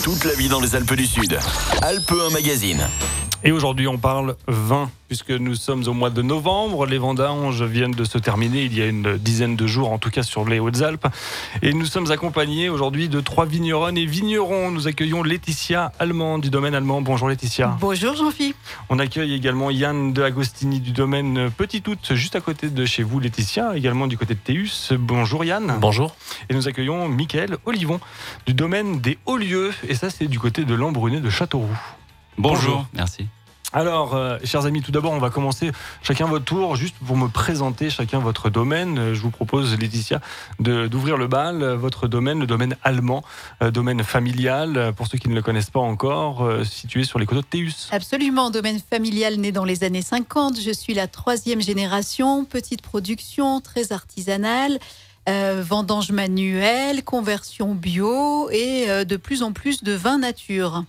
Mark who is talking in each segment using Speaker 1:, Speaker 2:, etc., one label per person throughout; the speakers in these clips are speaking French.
Speaker 1: Toute la vie dans les Alpes du Sud. Alpes 1 Magazine.
Speaker 2: Et aujourd'hui, on parle vin, puisque nous sommes au mois de novembre. Les vendanges viennent de se terminer il y a une dizaine de jours, en tout cas sur les Hautes-Alpes. Et nous sommes accompagnés aujourd'hui de 3 vigneronnes et vignerons. Nous accueillons Laetitia Allemand du domaine Allemand. Bonjour Laetitia.
Speaker 3: Bonjour Jean-Philippe.
Speaker 2: On accueille également Yann de Agostini du domaine Petit Août, juste à côté de chez vous Laetitia, également du côté de Théus. Bonjour Yann.
Speaker 4: Bonjour.
Speaker 2: Et nous accueillons Mickaël Olivon du domaine des Hauts-Lieux. Et ça, c'est du côté de l'Embrunet de Châteauroux.
Speaker 4: Bonjour, merci.
Speaker 2: Alors, chers amis, tout d'abord, on va commencer chacun votre tour, juste pour me présenter chacun votre domaine. Je vous propose, Laetitia, d'ouvrir le bal. Votre domaine, le domaine allemand, domaine familial, pour ceux qui ne le connaissent pas encore, situé sur les coteaux de Théus.
Speaker 3: Absolument, domaine familial né dans les années 50. Je suis la 3e génération, petite production, très artisanale. Vendange manuelle, conversion bio et de plus en plus de vin nature.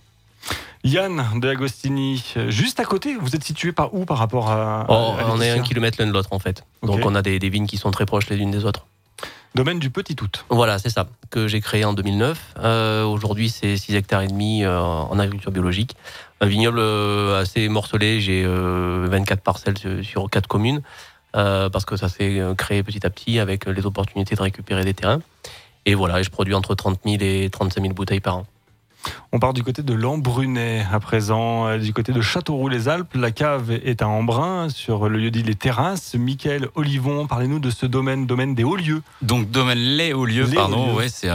Speaker 2: Yann de Agostini, juste à côté, vous êtes situé par où par rapport à
Speaker 4: on est 1 kilomètre l'un de l'autre en fait.
Speaker 2: Okay.
Speaker 4: Donc on a des vignes qui sont très proches les unes des autres.
Speaker 2: Domaine du Petit Août.
Speaker 4: Voilà, c'est ça, que j'ai créé en 2009. Aujourd'hui, c'est 6 hectares et demi en agriculture biologique. Un vignoble assez morcelé, j'ai 24 parcelles sur 4 communes, parce que ça s'est créé petit à petit avec les opportunités de récupérer des terrains. Et voilà, je produis entre 30 000 et 35 000 bouteilles par an.
Speaker 2: On part du côté de l'Embrunet à présent, du côté de Châteauroux-les-Alpes. La cave est à Embrun, sur le lieu-dit Les Terrasses. Mickaël Olivon, parlez-nous de ce domaine des Hauts-Lieux.
Speaker 5: Donc, domaine Les Hauts-Lieux, ouais, c'est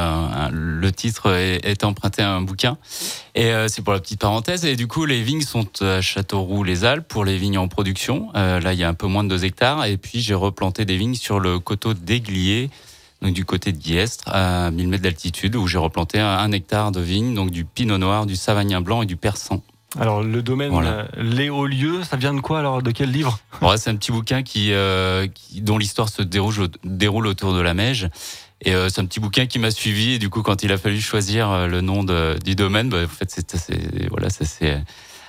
Speaker 5: le titre est emprunté à un bouquin. Et c'est pour la petite parenthèse. Et du coup, les vignes sont à Châteauroux-les-Alpes pour les vignes en production. Là, il y a un peu moins de 2 hectares. Et puis, j'ai replanté des vignes sur le coteau d'Aiglier, donc du côté de Guillestre, à 1000 mètres d'altitude, où j'ai replanté 1 hectare de vignes, donc du pinot noir, du savagnin blanc et du persan.
Speaker 2: Alors, le domaine Les Hauts-Lieux, ça vient de quoi alors? De quel livre?
Speaker 5: C'est un petit bouquin dont l'histoire se déroule autour de la Meije. Et c'est un petit bouquin qui m'a suivi. Et du coup, quand il a fallu choisir le nom du domaine, en fait, ça s'est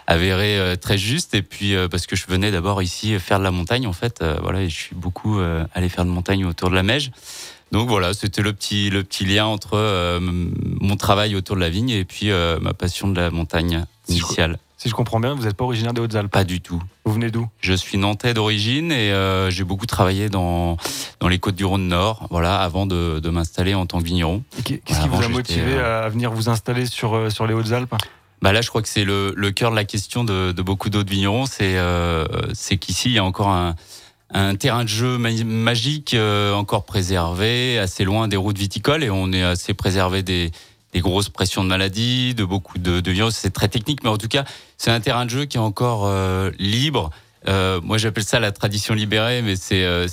Speaker 5: avéré très juste. Et puis, parce que je venais d'abord ici faire de la montagne, en fait, et je suis beaucoup allé faire de montagne autour de la Meije. Donc voilà, c'était le petit lien entre mon travail autour de la vigne et puis ma passion de la montagne initiale.
Speaker 2: Si je comprends bien, vous n'êtes pas originaire des Hautes-Alpes?
Speaker 5: Pas du tout.
Speaker 2: Vous venez d'où?
Speaker 5: Je suis nantais d'origine et j'ai beaucoup travaillé dans les Côtes du Rhône Nord, avant de m'installer en tant que vigneron.
Speaker 2: Qu'est-ce qui vous a motivé à venir vous installer sur les Hautes-Alpes?
Speaker 5: Là, je crois que c'est le cœur de la question de beaucoup d'autres vignerons. C'est qu'ici, il y a encore un terrain de jeu magique encore préservé, assez loin des routes viticoles, et on est assez préservé des grosses pressions de maladies, de beaucoup de virus. C'est très technique, mais en tout cas, c'est un terrain de jeu qui est encore libre. Moi, j'appelle ça la tradition libérée, mais c'est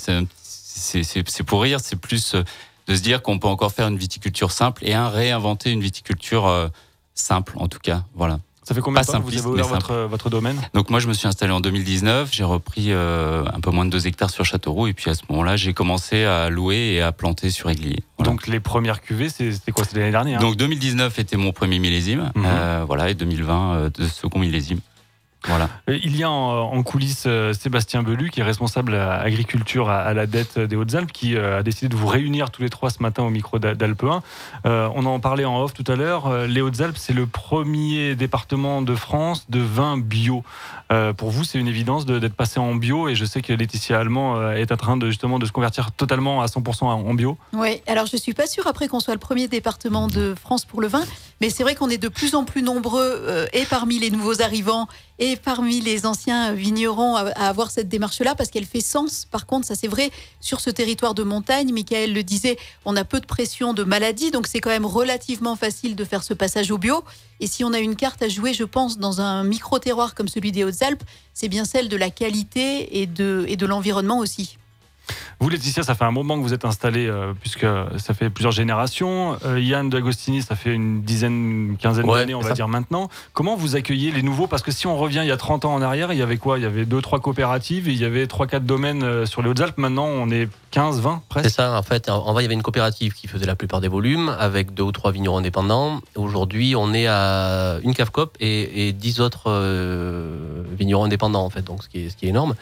Speaker 5: pour rire. C'est plus de se dire qu'on peut encore faire une viticulture simple et réinventer une viticulture simple, en tout cas. Voilà.
Speaker 2: Ça fait combien de temps que vous avez ouvert votre domaine? Donc
Speaker 5: moi, je me suis installé en 2019. J'ai repris un peu moins de 2 hectares sur Châteauroux. Et puis à ce moment-là, j'ai commencé à louer et à planter sur Aiglier. Voilà.
Speaker 2: Donc les premières cuvées, c'était quoi? C'était l'année dernière?
Speaker 5: Donc 2019 était mon premier millésime. Et 2020, de second millésime. Voilà.
Speaker 2: Il y a en coulisses Sébastien Belu, qui est responsable agriculture à la dette des Hautes-Alpes, qui a décidé de vous réunir tous les 3 ce matin au micro d'Alpes 1. On en parlait en off tout à l'heure. Les Hautes-Alpes, c'est le premier département de France de vin bio. Pour vous, c'est une évidence d'être passé en bio, et je sais que Laetitia Allemand est en train de se convertir totalement à 100% en bio.
Speaker 3: Oui, alors je ne suis pas sûre après qu'on soit le premier département de France pour le vin, mais c'est vrai qu'on est de plus en plus nombreux, et parmi les nouveaux arrivants, et parmi les anciens vignerons à avoir cette démarche-là, parce qu'elle fait sens. Par contre, ça c'est vrai, sur ce territoire de montagne, Mickaël le disait, on a peu de pression de maladie, donc c'est quand même relativement facile de faire ce passage au bio. Et si on a une carte à jouer, je pense, dans un micro-terroir comme celui des Hautes-Alpes, c'est bien celle de la qualité et de l'environnement aussi.
Speaker 2: Vous, Laetitia, ça fait un moment que vous êtes installée, puisque ça fait plusieurs générations. Yann de Agostini, ça fait une quinzaine d'années, on va dire maintenant. Comment vous accueillez les nouveaux? Parce que si on revient il y a 30 ans en arrière, il y avait quoi? Il y avait 2-3 coopératives, et il y avait 3-4 domaines sur les Hautes-Alpes. Maintenant, on est 15-20 presque.
Speaker 4: C'est ça, en fait. En vrai, il y avait une coopérative qui faisait la plupart des volumes, avec 2 ou 3 vignerons indépendants. Aujourd'hui, on est à une cave coop et 10 autres vignerons indépendants, en fait, donc ce qui est énorme.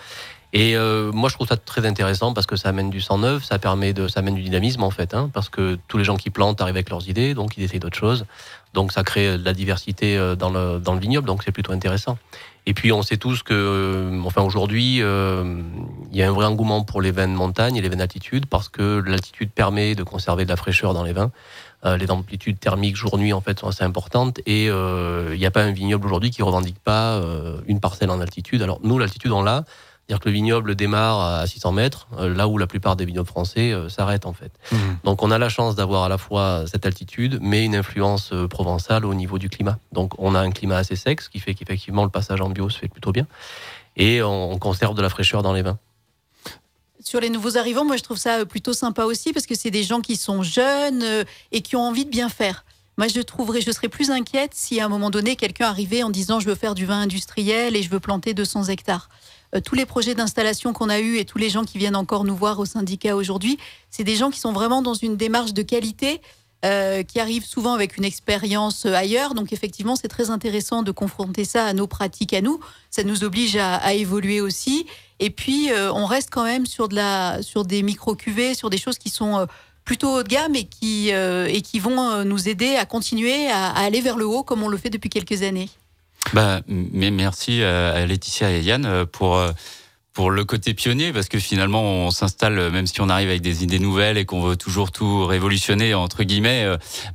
Speaker 4: Et moi, je trouve ça très intéressant parce que ça amène du sang neuf, ça amène du dynamisme en fait, parce que tous les gens qui plantent arrivent avec leurs idées, donc ils essayent d'autres choses. Donc ça crée de la diversité dans le vignoble, donc c'est plutôt intéressant. Et puis on sait tous que, aujourd'hui, il y a un vrai engouement pour les vins de montagne et les vins d'altitude parce que l'altitude permet de conserver de la fraîcheur dans les vins. Les amplitudes thermiques jour-nuit en fait sont assez importantes et il n'y a pas un vignoble aujourd'hui qui revendique pas une parcelle en altitude. Alors nous, l'altitude on l'a. C'est-à-dire que le vignoble démarre à 600 mètres, là où la plupart des vignobles français s'arrêtent en fait. Donc on a la chance d'avoir à la fois cette altitude, mais une influence provençale au niveau du climat. Donc on a un climat assez sec, ce qui fait qu'effectivement le passage en bio se fait plutôt bien. Et on conserve de la fraîcheur dans les vins.
Speaker 3: Sur les nouveaux arrivants, moi je trouve ça plutôt sympa aussi parce que c'est des gens qui sont jeunes et qui ont envie de bien faire. Moi, je serais plus inquiète si à un moment donné, quelqu'un arrivait en disant « je veux faire du vin industriel et je veux planter 200 hectares ». Tous les projets d'installation qu'on a eus et tous les gens qui viennent encore nous voir au syndicat aujourd'hui, c'est des gens qui sont vraiment dans une démarche de qualité, qui arrivent souvent avec une expérience ailleurs. Donc effectivement, c'est très intéressant de confronter ça à nos pratiques à nous. Ça nous oblige à évoluer aussi. Et puis, on reste quand même sur des micro-cuvées, sur des choses qui sont plutôt haut de gamme et qui vont nous aider à continuer à aller vers le haut comme on le fait depuis quelques années.
Speaker 5: Mais merci à Laetitia et Yann pour le côté pionnier, parce que finalement on s'installe, même si on arrive avec des idées nouvelles et qu'on veut toujours tout révolutionner entre guillemets,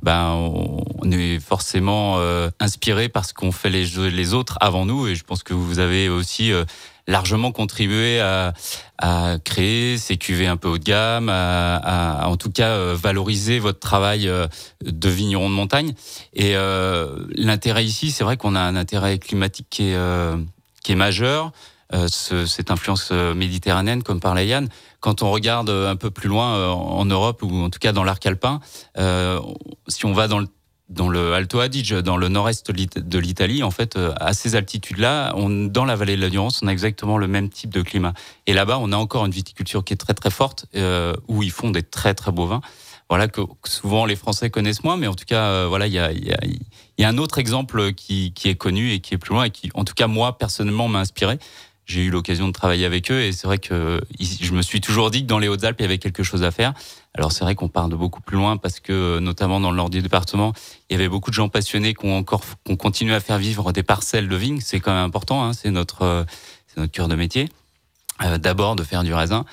Speaker 5: on est forcément inspiré par ce qu'ont fait les autres avant nous, et je pense que vous avez aussi largement contribué à créer ces cuvées un peu haut de gamme, à en tout cas valoriser votre travail de vigneron de montagne. Et l'intérêt ici, c'est vrai qu'on a un intérêt climatique qui est majeur, cette influence méditerranéenne, comme parlait Yann. Quand on regarde un peu plus loin en Europe, ou en tout cas dans l'arc alpin, si on va dans le Alto Adige, dans le nord-est de l'Italie, en fait, à ces altitudes-là, dans la vallée de la Durance, on a exactement le même type de climat. Et là-bas, on a encore une viticulture qui est très très forte, où ils font des très très beaux vins. Voilà, que souvent les Français connaissent moins, mais en tout cas, voilà, il y a un autre exemple qui est connu et qui est plus loin et qui, en tout cas, moi personnellement, m'a inspiré. J'ai eu l'occasion de travailler avec eux et c'est vrai que je me suis toujours dit que dans les Hautes-Alpes, il y avait quelque chose à faire. Alors c'est vrai qu'on part de beaucoup plus loin parce que, notamment dans le nord du département, il y avait beaucoup de gens passionnés qui ont continué à faire vivre des parcelles de vignes. C'est quand même important, c'est notre cœur de métier. D'abord de faire du raisin.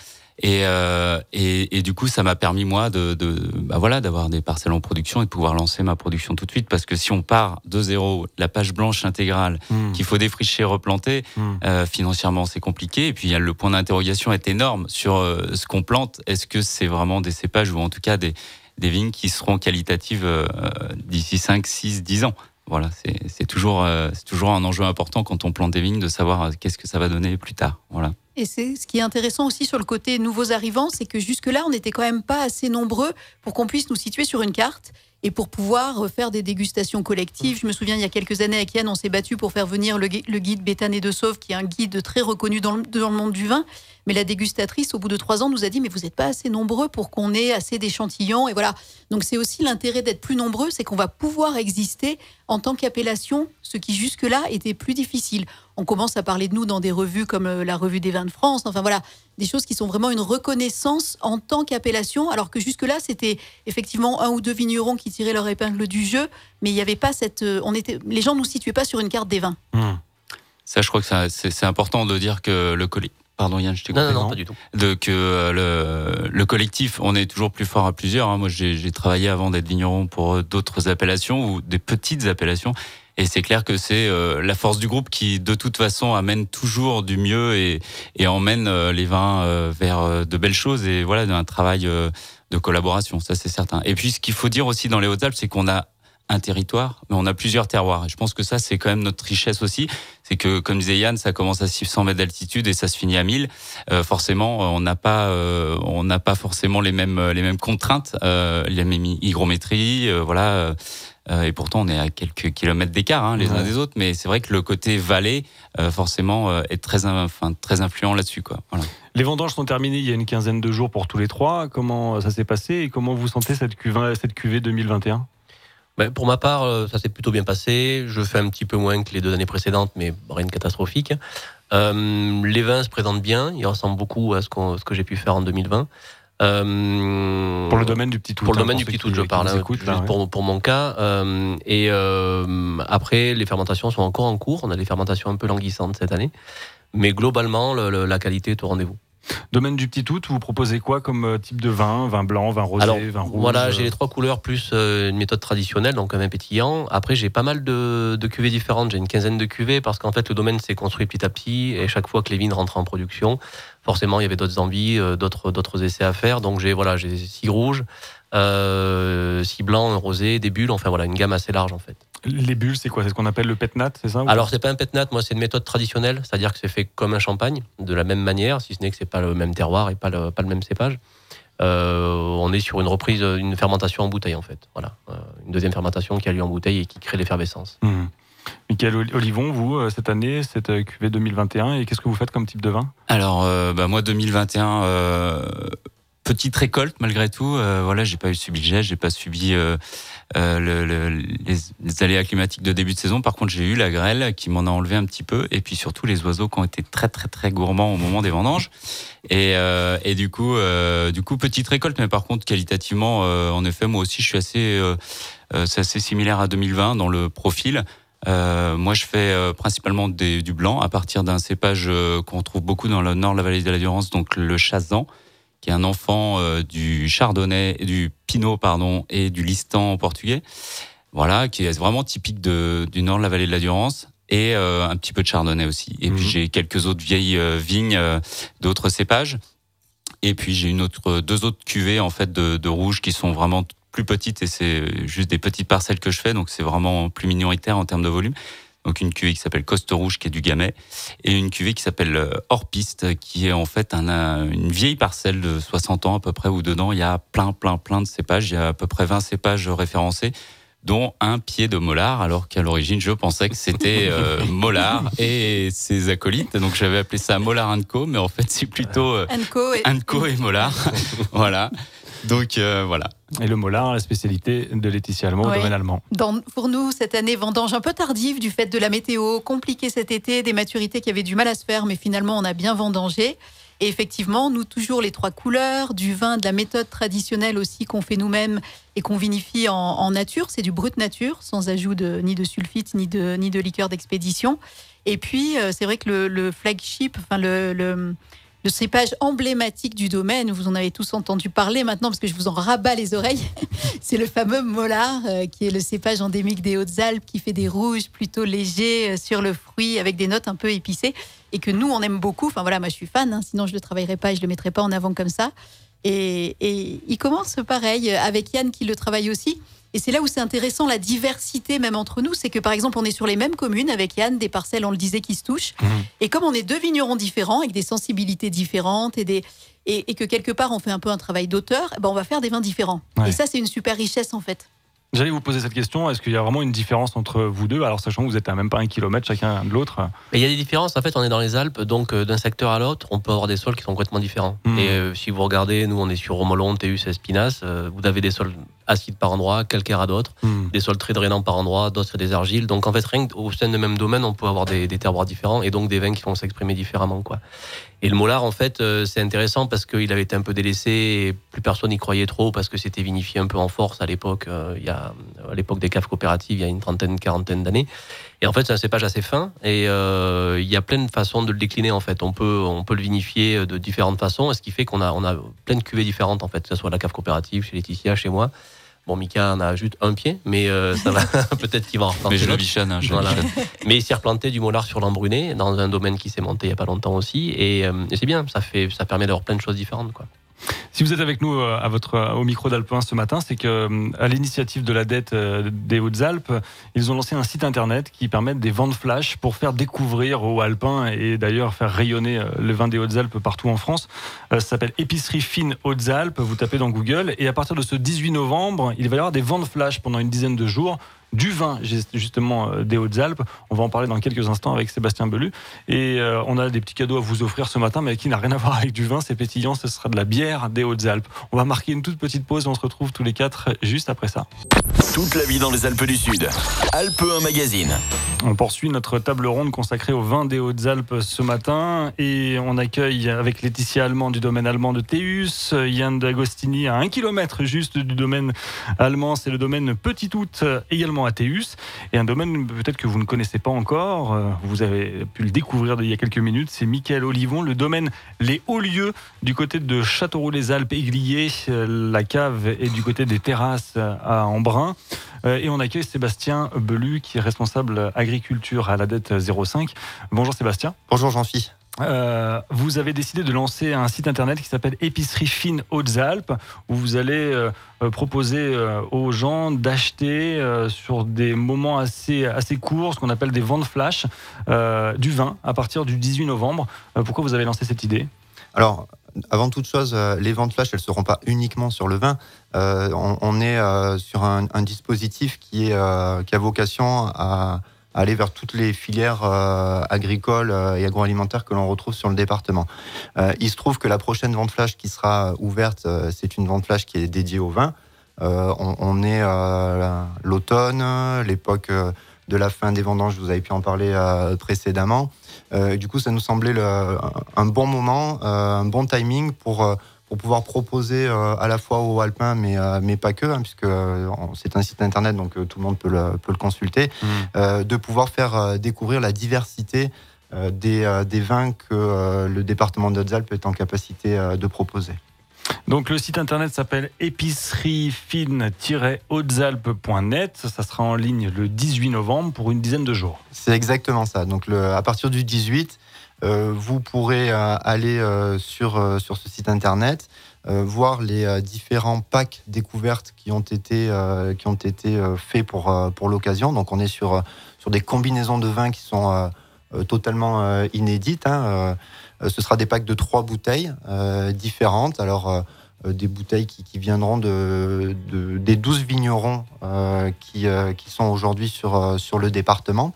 Speaker 5: Et du coup, ça m'a permis moi d'avoir des parcelles en production et de pouvoir lancer ma production tout de suite. Parce que si on part de zéro, la page blanche intégrale, qu'il faut défricher, replanter, financièrement c'est compliqué. Et puis le point d'interrogation est énorme sur ce qu'on plante. Est-ce que c'est vraiment des cépages ou en tout cas des vignes qui seront qualitatives d'ici 5, 6, 10 ans? Voilà, c'est toujours un enjeu important quand on plante des vignes de savoir qu'est-ce que ça va donner plus tard. Voilà.
Speaker 3: Et c'est ce qui est intéressant aussi sur le côté nouveaux arrivants, c'est que jusque-là, on n'était quand même pas assez nombreux pour qu'on puisse nous situer sur une carte et pour pouvoir faire des dégustations collectives. Je me souviens, il y a quelques années, avec Yann, on s'est battu pour faire venir le guide Béthane de Sauve, qui est un guide très reconnu dans le monde du vin. Mais la dégustatrice, au bout de 3 ans, nous a dit « mais vous n'êtes pas assez nombreux pour qu'on ait assez d'échantillons ». Et voilà. Donc c'est aussi l'intérêt d'être plus nombreux, c'est qu'on va pouvoir exister en tant qu'appellation, ce qui jusque-là était plus difficile. On commence à parler de nous dans des revues comme la Revue des vins de France. Enfin voilà, des choses qui sont vraiment une reconnaissance en tant qu'appellation, alors que jusque-là, c'était effectivement 1 ou 2 vignerons qui tiraient leur épingle du jeu, mais il n'y avait pas les gens ne nous situaient pas sur une carte des vins.
Speaker 5: Ça, je crois que c'est important de dire que Pardon Yann, je t'ai coupé.
Speaker 4: Non, pas du tout.
Speaker 5: Le collectif, on est toujours plus fort à plusieurs. Moi, j'ai travaillé avant d'être vigneron pour d'autres appellations ou des petites appellations. Et c'est clair que c'est la force du groupe qui, de toute façon, amène toujours du mieux et emmène les vins vers de belles choses et voilà, un travail de collaboration. Ça, c'est certain. Et puis, ce qu'il faut dire aussi dans les Hautes-Alpes, c'est qu'on a un territoire, mais on a plusieurs terroirs. Et je pense que ça, c'est quand même notre richesse aussi. C'est que, comme disait Yann, ça commence à 600 mètres d'altitude et ça se finit à 1000. Forcément, on n'a pas forcément les mêmes contraintes, les mêmes hygrométries, voilà. Et pourtant, on est à quelques kilomètres d'écart, les uns des autres. Mais c'est vrai que le côté vallée, forcément, est très influent là-dessus, quoi. Voilà.
Speaker 2: Les vendanges sont terminées il y a une quinzaine de jours pour tous les 3. Comment ça s'est passé et comment vous sentez cette cuvée 2021 ?
Speaker 4: Pour ma part, ça s'est plutôt bien passé. Je fais un petit peu moins que les 2 années précédentes, mais rien de catastrophique. Les vins se présentent bien. Ils ressemblent beaucoup à ce que j'ai pu faire en 2020.
Speaker 2: Pour le domaine du Petit Tout.
Speaker 4: Pour le domaine du Petit Tout, je parle. Pour mon cas. Après, les fermentations sont encore en cours. On a des fermentations un peu languissantes cette année. Mais globalement, la qualité est au rendez-vous.
Speaker 2: Domaine du Petit Tout, vous proposez quoi comme type de vin? Vin blanc, vin rosé, vin rouge?
Speaker 4: Voilà, j'ai les 3 couleurs plus une méthode traditionnelle, donc un vin pétillant. Après, j'ai pas mal de cuvées différentes. J'ai une quinzaine de cuvées parce qu'en fait, le domaine s'est construit petit à petit. Et chaque fois que les vignes rentrent en production, forcément, il y avait d'autres envies, d'autres essais à faire. Donc, j'ai 6 rouges, 6 blancs, un rosé, des bulles. Enfin, voilà, une gamme assez large en fait.
Speaker 2: Les bulles, c'est quoi? C'est ce qu'on appelle le pétnat, c'est ça?
Speaker 4: Alors, c'est pas un pétnat, moi, c'est une méthode traditionnelle, c'est-à-dire que c'est fait comme un champagne, de la même manière, si ce n'est que c'est pas le même terroir et pas le même cépage. On est sur une reprise, une fermentation en bouteille, en fait. Voilà, une deuxième fermentation qui a lieu en bouteille et qui crée l'effervescence.
Speaker 2: Michael Olivon, vous, cette année, cette cuvée 2021, et qu'est-ce que vous faites comme type de vin?
Speaker 5: Alors, moi, 2021, petite récolte malgré tout. Voilà, j'ai pas eu subi le gel, j'ai pas subi les aléas climatiques de début de saison. Par contre, j'ai eu la grêle qui m'en a enlevé un petit peu, et puis surtout les oiseaux qui ont été très très très gourmands au moment des vendanges. Et du coup, petite récolte, mais par contre qualitativement, en effet, moi aussi, je suis c'est assez similaire à 2020 dans le profil. Moi, je fais principalement du blanc à partir d'un cépage qu'on trouve beaucoup dans le nord de la vallée de la Durance, donc le Chazan, qui est un enfant du Chardonnay, du Pinot, et du Listan portugais. Voilà, qui est vraiment typique du nord de la vallée de la Durance, et un petit peu de Chardonnay aussi. Et puis j'ai quelques autres vieilles vignes d'autres cépages. Et puis j'ai 2 autres cuvées en fait de rouges qui sont vraiment plus petites, et c'est juste des petites parcelles que je fais, donc c'est vraiment plus minoritaire en termes de volume. Donc une cuvée qui s'appelle Coste Rouge, qui est du Gamay, et une cuvée qui s'appelle Hors Piste, qui est en fait une vieille parcelle de 60 ans à peu près, où dedans il y a plein de cépages. Il y a à peu près 20 cépages référencés, dont un pied de Mollard, alors qu'à l'origine je pensais que c'était Mollard et ses acolytes. Donc j'avais appelé ça Mollard & Co, mais en fait c'est plutôt Co et Mollard. Voilà. Donc voilà.
Speaker 2: Et le Mollard, la spécialité de Laetitia Almo, au domaine allemand.
Speaker 3: Pour nous, cette année, vendange un peu tardive du fait de la météo, compliquée cet été, des maturités qui avaient du mal à se faire, mais finalement, on a bien vendangé. Et effectivement, nous, toujours les 3 couleurs, du vin, de la méthode traditionnelle aussi qu'on fait nous-mêmes et qu'on vinifie en nature. C'est du brut nature, sans ajout ni de sulfite, ni de liqueur d'expédition. Et puis, c'est vrai que le flagship, enfin le cépage emblématique du domaine, vous en avez tous entendu parler maintenant parce que je vous en rabats les oreilles, c'est le fameux Mollard, qui est le cépage endémique des Hautes-Alpes, qui fait des rouges plutôt légers sur le fruit avec des notes un peu épicées, et que nous on aime beaucoup. Enfin voilà, moi je suis fan, sinon je le travaillerais pas et je le mettrais pas en avant comme ça. Et il commence pareil avec Yann qui le travaille aussi. Et c'est là où c'est intéressant, la diversité même entre nous. C'est que par exemple, on est sur les mêmes communes avec Yann, des parcelles, on le disait, qui se touchent. Et comme on est 2 vignerons différents, avec des sensibilités différentes, et que quelque part on fait un peu un travail d'auteur, on va faire des vins différents. Ouais. Et ça, c'est une super richesse en fait.
Speaker 2: J'allais vous poser cette question, est-ce qu'il y a vraiment une différence entre vous deux, alors sachant que vous êtes à même pas 1 kilomètre chacun de l'autre?
Speaker 4: Il y a des différences, en fait on est dans les Alpes, donc d'un secteur à l'autre, on peut avoir des sols qui sont complètement différents. Et si vous regardez, nous on est sur Romolon, Théus, Espinas, vous avez des sols acides par endroit, calcaires à d'autres, des sols très drainants par endroit, d'autres des argiles. Donc en fait, rien qu'au sein du même domaine, on peut avoir des terroirs différents et donc des vins qui vont s'exprimer différemment, quoi. Et le Mollard, en fait, c'est intéressant parce qu'il avait été un peu délaissé et plus personne n'y croyait trop parce que c'était vinifié un peu en force à l'époque, à l'époque des caves coopératives, il y a une quarantaine d'années. Et en fait, c'est un cépage assez fin et il y a plein de façons de le décliner, en fait. On peut le vinifier de différentes façons, ce qui fait qu'on a plein de cuvées différentes, en fait, que ce soit à la cave coopérative, chez Laetitia, chez moi. Bon, Mika en a juste un pied, mais ça va. Peut-être qu'il va en replanter.
Speaker 5: Mais je le bichonne.
Speaker 4: Voilà. Mais il s'est replanté du Mollard sur l'Embruné, dans un domaine qui s'est monté il n'y a pas longtemps aussi. Et c'est bien, ça permet d'avoir plein de choses différentes, quoi.
Speaker 2: Si vous êtes avec nous au micro d'Alpe 1 ce matin, c'est que à l'initiative de la dette des Hautes-Alpes, ils ont lancé un site internet qui permet des ventes flash pour faire découvrir aux Alpins et d'ailleurs faire rayonner le vin des Hautes-Alpes partout en France. Ça s'appelle Épicerie Fine Hautes-Alpes, vous tapez dans Google et à partir de ce 18 novembre, il va y avoir des ventes flash pendant une dizaine de jours. du vin justement des Hautes-Alpes. On va en parler dans quelques instants avec Sébastien Belu. Et on a des petits cadeaux à vous offrir ce matin, mais qui n'a rien à voir avec du vin. C'est pétillant, ce sera de la bière des Hautes-Alpes. On va marquer une toute petite pause et on se retrouve tous les 4 juste après ça.
Speaker 1: Toute la vie dans les Alpes du Sud. Alpe 1 Magazine.
Speaker 2: On poursuit notre table ronde consacrée au vin des Hautes-Alpes ce matin et on accueille avec Laetitia Allemand du domaine allemand de Théus, Yann D'Agostini à 1 kilomètre juste du domaine allemand, c'est le domaine Petit Août également à Théus, et un domaine peut-être que vous ne connaissez pas encore, vous avez pu le découvrir il y a quelques minutes, c'est Michael Olivon, le domaine Les Hauts-Lieux du côté de Châteauroux-les-Alpes, Églier, la cave est du côté des terrasses à Embrun. Et on accueille Sébastien Belu qui est responsable agriculture à la dette 05. Bonjour Sébastien.
Speaker 6: Bonjour Jean-Phi.
Speaker 2: Vous avez décidé de lancer un site internet qui s'appelle Épicerie Fine Hautes-Alpes où vous allez proposer aux gens d'acheter sur des moments assez courts, ce qu'on appelle des ventes flash, du vin à partir du 18 novembre. Pourquoi vous avez lancé cette idée ?
Speaker 6: Alors, avant toute chose, les ventes flash, elles ne seront pas uniquement sur le vin. On est sur un dispositif qui a vocation à aller vers toutes les filières agricoles et agroalimentaires que l'on retrouve sur le département. Il se trouve que la prochaine vente flash qui sera ouverte, c'est une vente flash qui est dédiée au vin. On est l'automne, l'époque de la fin des vendanges, vous avez pu en parler précédemment. Du coup, ça nous semblait un bon moment, un bon timing pour pouvoir proposer à la fois aux Alpins, mais pas que, puisque c'est un site internet, donc tout le monde peut le consulter, de pouvoir faire découvrir la diversité des vins que le département des Hautes-Alpes est en capacité de proposer.
Speaker 2: Donc le site internet s'appelle épiceriefine-hautes-alpes.net. Ça sera en ligne le 18 novembre pour une dizaine de jours.
Speaker 6: C'est exactement ça. Donc à partir du 18, vous pourrez aller sur ce site internet, voir les différents packs découvertes qui ont été faits pour l'occasion. Donc on est sur des combinaisons de vins qui sont totalement inédites. Ce sera des packs de 3 bouteilles différentes. Alors, des bouteilles qui viendront des 12 vignerons qui sont aujourd'hui sur le département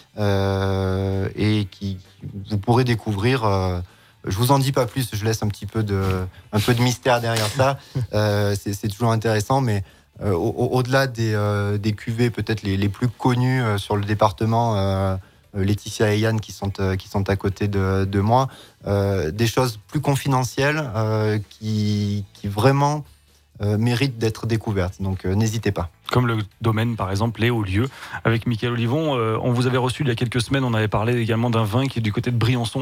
Speaker 6: et qui vous pourrez découvrir. Je vous en dis pas plus, je laisse un peu de mystère derrière ça. C'est toujours intéressant, mais au-delà des cuvées peut-être les plus connues sur le département, Laetitia et Yann qui sont à côté de moi, des choses plus confidentielles qui vraiment méritent d'être découvertes. Donc n'hésitez pas.
Speaker 2: Comme le domaine, par exemple, Les Hauts-Lieux. Avec Michael Olivon, on vous avait reçu il y a quelques semaines, on avait parlé également d'un vin qui est du côté de Briançon.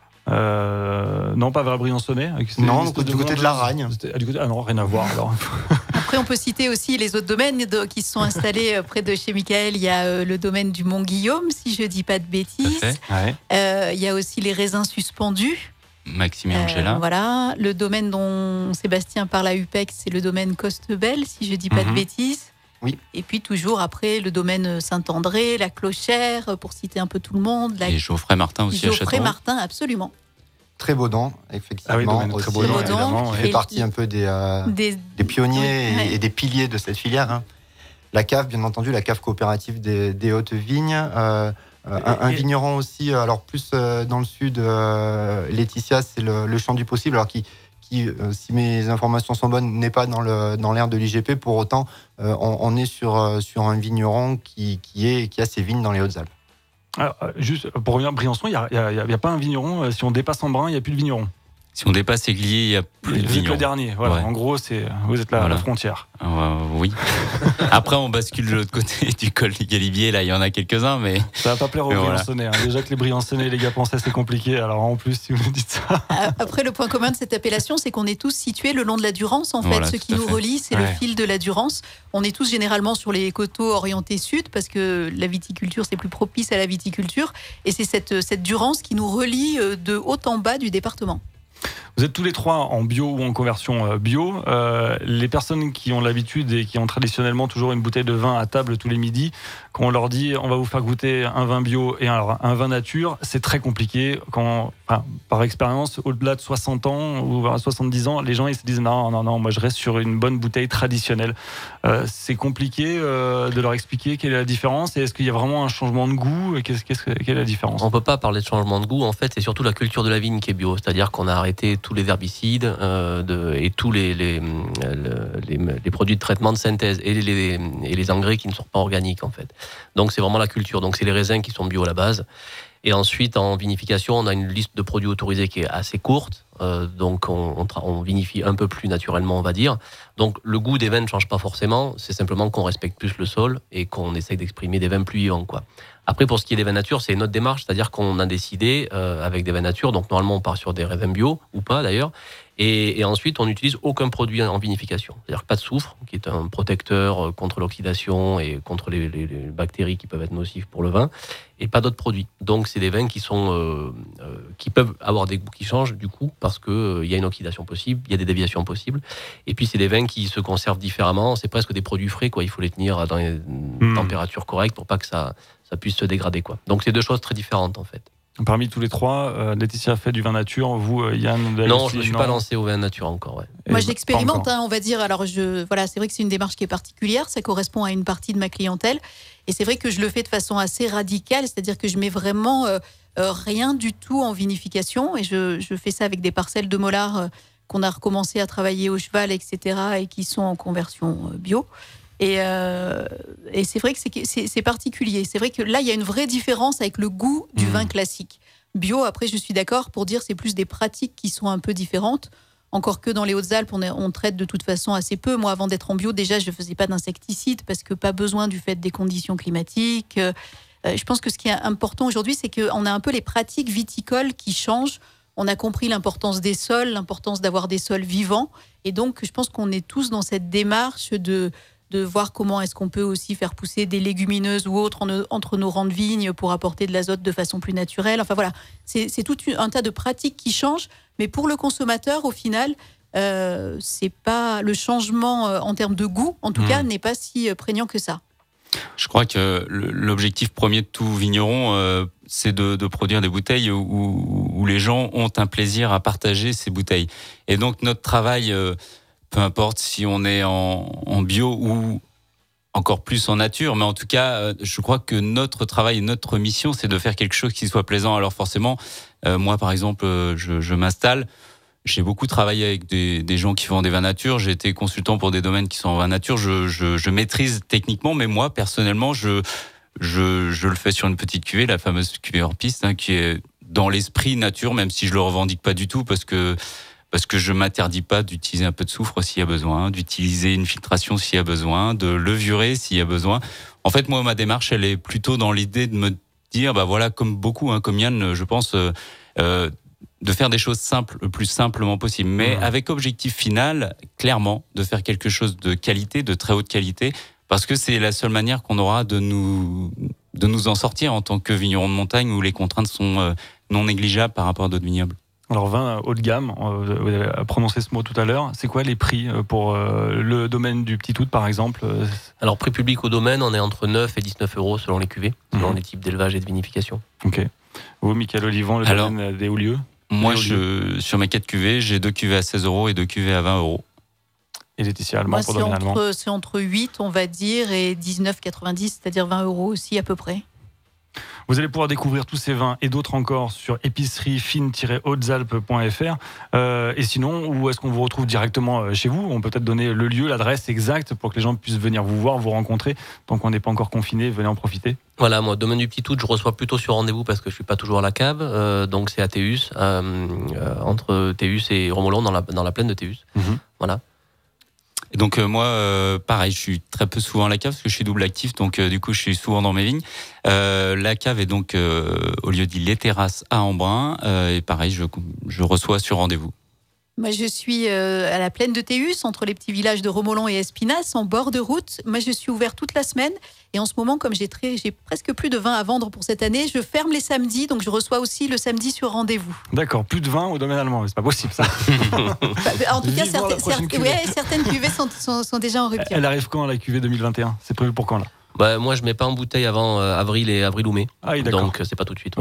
Speaker 2: Non, pas vers Briançonnais.
Speaker 6: Non, du côté de l'Aragne.
Speaker 2: Ah non, rien à voir alors.
Speaker 3: Après, on peut citer aussi les autres domaines qui se sont installés près de chez Michael. Il y a le domaine du Mont-Guillaume, si je ne dis pas de bêtises.
Speaker 2: Ouais.
Speaker 3: Il y a aussi les raisins suspendus.
Speaker 5: Maxime et Angela.
Speaker 3: Voilà. Le domaine dont Sébastien parle à UPEC, c'est le domaine Costebel, si je ne dis pas de bêtises.
Speaker 6: Oui.
Speaker 3: Et puis toujours après, le domaine Saint-André, la Clochère, pour citer un peu tout le monde.
Speaker 5: Et Geoffrey Martin aussi à Châteauroux.
Speaker 3: Geoffrey Martin, absolument.
Speaker 6: Trébaudon, effectivement.
Speaker 2: Ah oui, domaine Trébaudon, évidemment.
Speaker 6: Qui fait partie un peu des pionniers et des piliers de cette filière. La cave, bien entendu, la cave coopérative des Hautes-Vignes. Un vigneron aussi, alors plus dans le sud, Laetitia, c'est le Champ du Possible, alors qui, si mes informations sont bonnes, n'est pas dans l'aire de l'IGP. Pour autant, on est sur un vigneron qui a ses vignes dans les Hautes-Alpes.
Speaker 2: Alors, juste pour revenir à Briançon, il n'y a pas un vigneron. Si on dépasse Embrun, il n'y a plus de vigneron.
Speaker 5: Si on dépasse Églier, il n'y a plus de
Speaker 2: Vous êtes
Speaker 5: vignerons.
Speaker 2: le dernier. Voilà.
Speaker 5: Ouais.
Speaker 2: En gros, vous êtes là à la frontière.
Speaker 5: Oui. Après, on bascule de l'autre côté du col du Galibier. Là, il y en a quelques-uns, mais
Speaker 2: Ça va pas plaire aux Briançonnais. Déjà que les Briançonnais, les gars français, c'est compliqué. Alors en plus, si vous nous dites ça.
Speaker 3: Après, le point commun de cette appellation, c'est qu'on est tous situés le long de la Durance. En fait,
Speaker 5: Voilà,
Speaker 3: ce
Speaker 5: tout
Speaker 3: qui
Speaker 5: à
Speaker 3: nous
Speaker 5: fait.
Speaker 3: relie, c'est le fil de la Durance. On est tous généralement sur les coteaux orientés sud, parce que la viticulture, c'est plus propice à la viticulture. Et c'est cette Durance qui nous relie de haut en bas du département.
Speaker 2: Vous êtes tous les trois en bio ou en conversion bio. Les personnes qui ont l'habitude et qui ont traditionnellement toujours une bouteille de vin à table tous les midis, quand on leur dit on va vous faire goûter un vin bio et un vin nature, c'est très compliqué. Quand par expérience, au-delà de 60 ans ou 70 ans, les gens ils se disent non, moi je reste sur une bonne bouteille traditionnelle. C'est compliqué de leur expliquer quelle est la différence et est-ce qu'il y a vraiment un changement de goût et quelle est la différence?
Speaker 4: On peut pas parler de changement de goût, en fait, c'est surtout la culture de la vigne qui est bio, c'est-à-dire qu'on a arrêté tous les herbicides et tous les produits de traitement de synthèse et les engrais qui ne sont pas organiques en fait. Donc c'est vraiment la culture, donc c'est les raisins qui sont bio à la base. Et ensuite, en vinification, on a une liste de produits autorisés qui est assez courte. Donc, on vinifie un peu plus naturellement, on va dire. Donc, le goût des vins ne change pas forcément. C'est simplement qu'on respecte plus le sol et qu'on essaye d'exprimer des vins plus vivants, quoi. Après, pour ce qui est des vins nature, c'est notre démarche. C'est-à-dire qu'on a décidé, avec des vins nature, donc normalement, on part sur des raisins bio, ou pas d'ailleurs. Et ensuite, on n'utilise aucun produit en vinification. C'est-à-dire pas de soufre, qui est un protecteur contre l'oxydation et contre les bactéries qui peuvent être nocives pour le vin, et pas d'autres produits. Donc, c'est des vins qui peuvent avoir des goûts qui changent, du coup, parce qu'il y a une oxydation possible, il y a des déviations possibles. Et puis, c'est des vins qui se conservent différemment. C'est presque des produits frais, quoi. Il faut les tenir dans les températures correctes pour pas que ça puisse se dégrader, quoi. Donc, c'est deux choses très différentes, en fait.
Speaker 2: Parmi tous les trois, Laetitia fait du vin nature. Vous, Yann?
Speaker 4: Non, je ne me suis pas lancé au vin nature encore. Ouais.
Speaker 3: Moi, je l'expérimente, on va dire. Alors, c'est vrai que c'est une démarche qui est particulière. Ça correspond à une partie de ma clientèle. Et c'est vrai que je le fais de façon assez radicale. C'est-à-dire que je mets vraiment rien du tout en vinification. Et je fais ça avec des parcelles de Mollard qu'on a recommencé à travailler au cheval, etc. et qui sont en conversion bio. Et c'est vrai que c'est particulier. C'est vrai que là, il y a une vraie différence avec le goût du vin classique. Bio, après, je suis d'accord pour dire c'est plus des pratiques qui sont un peu différentes. Encore que dans les Hautes-Alpes, on traite de toute façon assez peu. Moi, avant d'être en bio, déjà, je ne faisais pas d'insecticides parce que pas besoin du fait des conditions climatiques. Je pense que ce qui est important aujourd'hui, c'est qu'on a un peu les pratiques viticoles qui changent. On a compris l'importance des sols, l'importance d'avoir des sols vivants. Et donc, je pense qu'on est tous dans cette démarche de voir comment est-ce qu'on peut aussi faire pousser des légumineuses ou autres entre nos rangs de vignes pour apporter de l'azote de façon plus naturelle. Enfin voilà, c'est tout un tas de pratiques qui changent, mais pour le consommateur, au final, c'est pas le changement en termes de goût, en tout cas, n'est pas si prégnant que ça.
Speaker 5: Je crois que l'objectif premier de tout vigneron, c'est de produire des bouteilles où les gens ont un plaisir à partager ces bouteilles. Et donc notre travail... peu importe si on est en bio ou encore plus en nature, mais en tout cas, je crois que notre travail et notre mission, c'est de faire quelque chose qui soit plaisant. Alors forcément, moi par exemple, je m'installe, j'ai beaucoup travaillé avec des gens qui font des vins nature, j'ai été consultant pour des domaines qui sont en vin nature, je maîtrise techniquement, mais moi personnellement, je le fais sur une petite cuvée, la fameuse cuvée hors piste, qui est dans l'esprit nature, même si je le revendique pas du tout, parce que je m'interdis pas d'utiliser un peu de soufre s'il y a besoin, d'utiliser une filtration s'il y a besoin, de levurer s'il y a besoin. En fait, moi, ma démarche, elle est plutôt dans l'idée de me dire, voilà, comme beaucoup, comme Yann, je pense, de faire des choses simples, le plus simplement possible, mais avec objectif final, clairement, de faire quelque chose de qualité, de très haute qualité, parce que c'est la seule manière qu'on aura de nous en sortir en tant que vigneron de montagne où les contraintes sont non négligeables par rapport à d'autres vignobles.
Speaker 2: Alors vin haut de gamme, vous avez prononcé ce mot tout à l'heure. C'est quoi les prix pour le domaine du Petit Tout, par exemple?
Speaker 4: Alors prix public au domaine, on est entre 9 et 19 euros selon les cuvées, selon les types d'élevage et de vinification.
Speaker 2: Ok. Vous, Michael Olivant, le domaine des hauts-lieux?
Speaker 5: Moi, sur mes 4 cuvées, j'ai 2 cuvées à 16 euros et 2 cuvées à 20 euros.
Speaker 2: Et Laetitia Allemand pour domaine allemand?
Speaker 3: C'est entre 8, on va dire, et 19,90, c'est-à-dire 20 euros aussi à peu près.
Speaker 2: Vous allez pouvoir découvrir tous ces vins et d'autres encore sur épiceriefine-hautes-alpes.fr. Et sinon, où est-ce qu'on vous retrouve directement chez vous? On peut peut-être donner le lieu, l'adresse exacte pour que les gens puissent venir vous voir, vous rencontrer. Tant qu'on n'est pas encore confiné, venez en profiter.
Speaker 4: Voilà, moi, domaine du Petit Tout, je reçois plutôt sur rendez-vous parce que je suis pas toujours à la cave. Donc c'est à Théus, entre Théus et Romolon, dans la plaine de Théus. Voilà.
Speaker 5: Et donc moi, pareil, je suis très peu souvent à la cave parce que je suis double actif, donc du coup je suis souvent dans mes vignes. La cave est donc au lieu dit Les Terrasses à Embrun, et pareil, je reçois sur rendez-vous.
Speaker 3: Moi, je suis à la plaine de Théus, entre les petits villages de Romolon et Espinasse, en bord de route. Moi, je suis ouvert toute la semaine. Et en ce moment, comme j'ai presque plus de vin à vendre pour cette année, je ferme les samedis. Donc, je reçois aussi le samedi sur rendez-vous.
Speaker 2: D'accord, plus de vin au domaine allemand. C'est pas possible, ça.
Speaker 3: En tout cas, certaines cuvées sont déjà en rupture.
Speaker 2: Elle arrive quand, la cuvée 2021? C'est prévu pour quand, là?
Speaker 4: Moi, je mets pas en bouteille avant avril ou mai.
Speaker 2: Ah oui, d'accord.
Speaker 4: Donc, c'est pas tout de suite.
Speaker 2: Ok.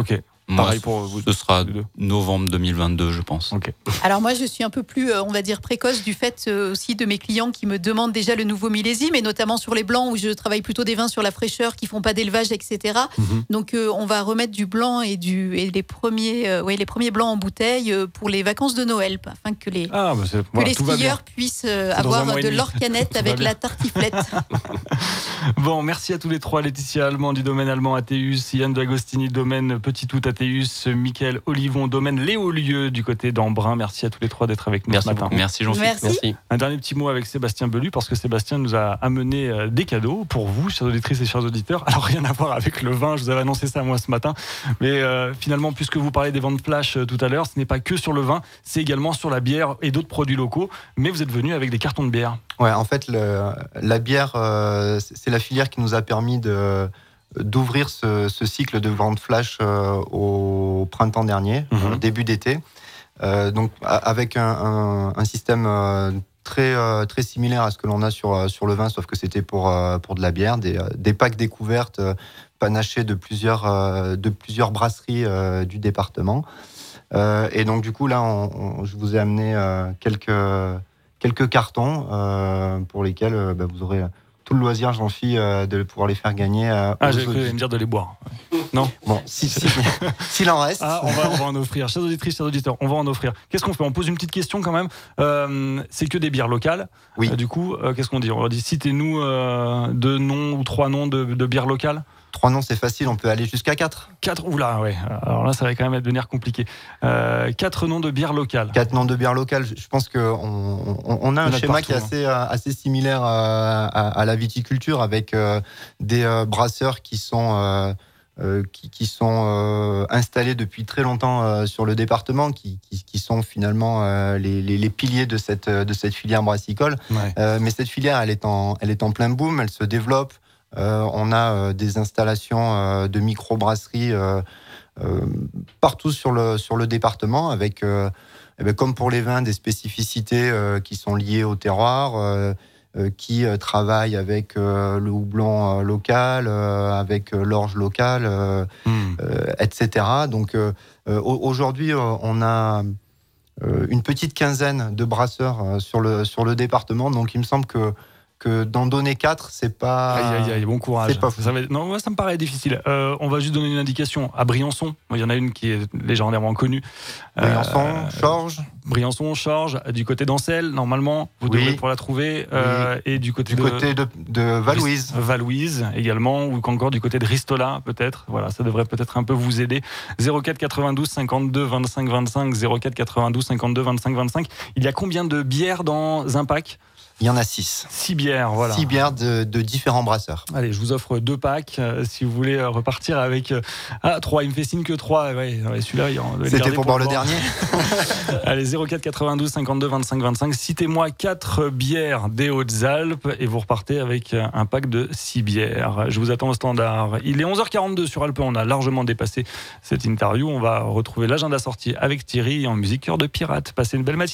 Speaker 2: Pareil pour vous.
Speaker 5: Ce sera
Speaker 2: deux.
Speaker 5: novembre 2022, je pense.
Speaker 2: Ok.
Speaker 3: Alors moi, je suis un peu plus, on va dire, précoce du fait aussi de mes clients qui me demandent déjà le nouveau millésime, et notamment sur les blancs où je travaille plutôt des vins sur la fraîcheur, qui font pas d'élevage, etc. Donc on va remettre du blanc et les premiers blancs en bouteille pour les vacances de Noël, afin que les
Speaker 2: tout va bien.
Speaker 3: skieurs puissent
Speaker 2: un
Speaker 3: avoir
Speaker 2: mois et
Speaker 3: de
Speaker 2: demi.
Speaker 3: leur canette
Speaker 2: Tout va
Speaker 3: avec
Speaker 2: bien.
Speaker 3: la tartiflette.
Speaker 2: Bon, merci à tous les trois. Laetitia Allemand du domaine allemand Athéus, Yann D'Agostini, domaine Petit Tout Athéus, Mickaël Olivon, domaine Léolieu du côté d'Embrun. Merci à tous les trois d'être avec nous
Speaker 4: Merci
Speaker 2: ce matin.
Speaker 4: beaucoup.
Speaker 5: Merci Jean-Philippe.
Speaker 3: Merci.
Speaker 2: Un dernier petit mot avec Sébastien Belu, parce que Sébastien nous a amené des cadeaux pour vous, chers auditrices et chers auditeurs. Alors, rien à voir avec le vin, je vous avais annoncé ça moi ce matin. Mais finalement, puisque vous parlez des ventes flash tout à l'heure, ce n'est pas que sur le vin, c'est également sur la bière et d'autres produits locaux. Mais vous êtes venu avec des cartons de bière.
Speaker 6: Ouais, en fait, la bière, c'est la filière qui nous a permis d'ouvrir ce cycle de vente flash au printemps dernier, début d'été. Donc, avec un système très similaire à ce que l'on a sur le vin, sauf que c'était pour de la bière, des packs découvertes panachés de plusieurs brasseries du département. Et donc, du coup, là, je vous ai amené quelques cartons pour lesquels vous aurez tout le loisir, Jean-Philippe, de pouvoir les faire gagner.
Speaker 2: J'avais cru me dire de les boire. Non.
Speaker 6: Bon, s'il en reste.
Speaker 2: On va en offrir. Chers auditrices, chers auditeurs, on va en offrir. Qu'est-ce qu'on fait ? On pose une petite question quand même. C'est que des bières locales.
Speaker 6: Oui.
Speaker 2: Du coup, qu'est-ce qu'on dit ? On leur dit citez-nous 2 noms ou 3 noms de bières locales.
Speaker 6: 3 noms, c'est facile, on peut aller jusqu'à 4.
Speaker 2: 4, oula, ouais. Alors là, ça va quand même devenir compliqué. 4 noms de bières locales.
Speaker 6: 4 noms de bières locales. Je pense qu'on a un schéma qui est assez similaire à la viticulture, avec des brasseurs qui sont installés depuis très longtemps sur le département, qui sont finalement les piliers de cette filière brassicole.
Speaker 2: Ouais.
Speaker 6: Mais cette filière, elle est en plein boom, elle se développe. On a des installations de microbrasseries partout sur le département, avec, comme pour les vins, des spécificités qui sont liées au terroir, qui travaillent avec le houblon local, avec l'orge locale, etc. Donc aujourd'hui, on a une petite quinzaine de brasseurs sur le département, donc il me semble que d'en donner 4, c'est pas...
Speaker 2: Aïe, bon courage.
Speaker 6: C'est pas fou.
Speaker 2: Ça me paraît difficile. On va juste donner une indication. À Briançon, il y en a une qui est légendairement connue.
Speaker 6: Briançon, Chorges.
Speaker 2: Briançon, Chorges, du côté d'Ancel, normalement, vous devrez pouvoir la trouver. Et du côté
Speaker 6: de Valouise.
Speaker 2: Valouise également, ou encore du côté de Ristola, peut-être. Voilà, ça devrait peut-être un peu vous aider. 04 92 52 25 25, 04 92 52 25 25. Il y a combien de bières dans un pack ?
Speaker 6: Il y en a 6.
Speaker 2: 6 bières, voilà.
Speaker 6: 6 bières de différents brasseurs.
Speaker 2: Allez, je vous offre 2 packs si vous voulez repartir avec 3. Il me fait signe que 3. Ouais, celui-là, il doit
Speaker 6: C'était pour boire le dernier.
Speaker 2: Allez, 04 92 52 25 25. Citez-moi 4 bières des Hautes-Alpes et vous repartez avec un pack de 6 bières. Je vous attends au standard. Il est 11h42 sur Alpe. On a largement dépassé cette interview. On va retrouver l'agenda sorti avec Thierry en musique Cœur de Pirate. Passez une belle matinée.